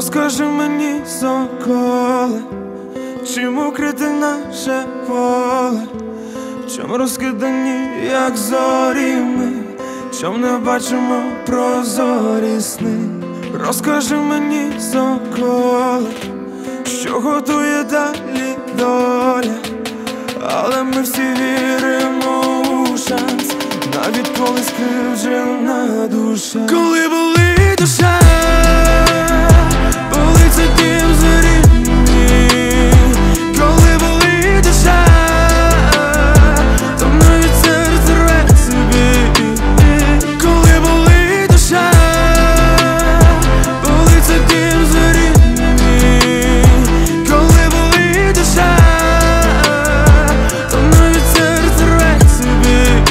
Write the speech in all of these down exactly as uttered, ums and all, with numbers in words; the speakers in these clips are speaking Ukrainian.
Розкажи мені, соколе, чим укрите наше поле, чом розкидані, як зорі ми, чом не бачимо прозорі сни. Розкажи мені, соколе, що готує далі доля, але ми всі віримо у шанс, навіть коли скривджена душа. Коли болить душа, болить це дім зорі мій. Коли болить душа, то навіть серце рве собі. Коли болить душа, болить це дім зорі мій. Коли болить душа, то навіть серце рве собі.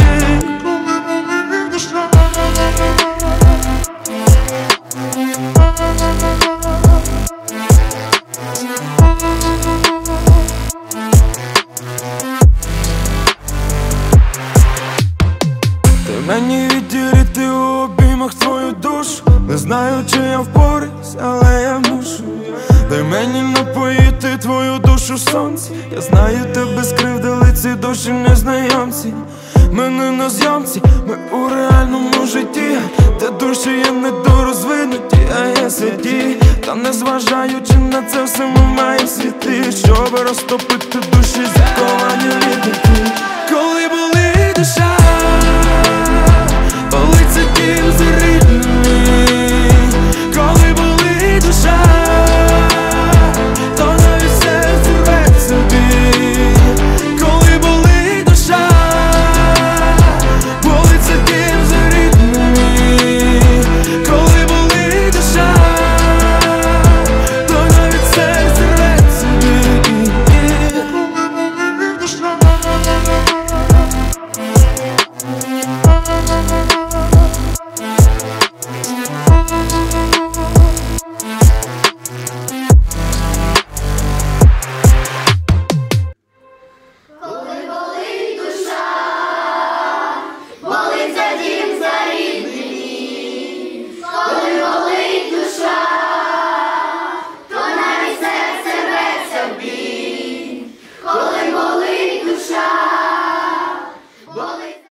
Мені відділити у обіймах твою душу. Не знаю, чи я впораюсь, але я мушу. Дай мені напоїти твою душу в сонці. Я знаю, тебе скривдили ці душі незнайомці. Ми не на зйомці, ми у реальному житті, де душі є недорозвинуті, а є святі. Та незважаючи на це все, ми маємо світи, щоб розтопити душі, заковані в літі.